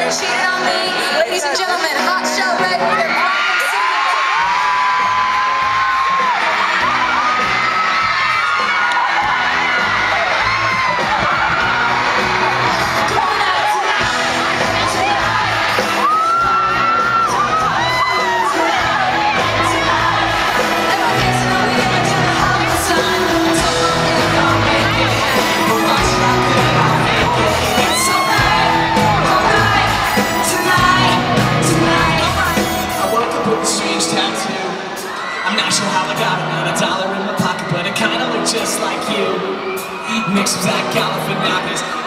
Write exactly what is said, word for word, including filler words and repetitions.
cheated on me. Ladies and gentlemen, Hot Shell Red with their I'm not sure how I got another dollar in my pocket, but it kinda looked just like you. Mixed with Zach Galifianakis.